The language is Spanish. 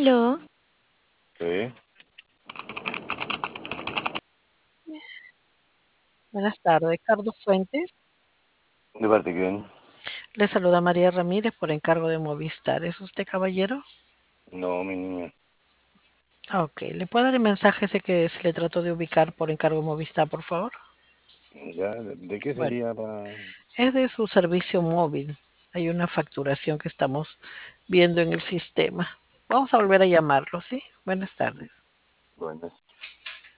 Aló, Sí, buenas tardes. Carlos Fuentes. ¿de parte de quién? Le saluda María Ramírez por encargo de Movistar. ¿Es usted caballero? No, mi niña. Ok, ¿le puedo dar el mensaje ese que se le trató de ubicar por encargo de Movistar, por favor? ¿Ya? ¿De qué Bueno, sería para...? es de su servicio móvil. Hay una facturación que estamos viendo en el sistema. Vamos a volver a llamarlo, ¿sí? Buenas tardes. Bueno,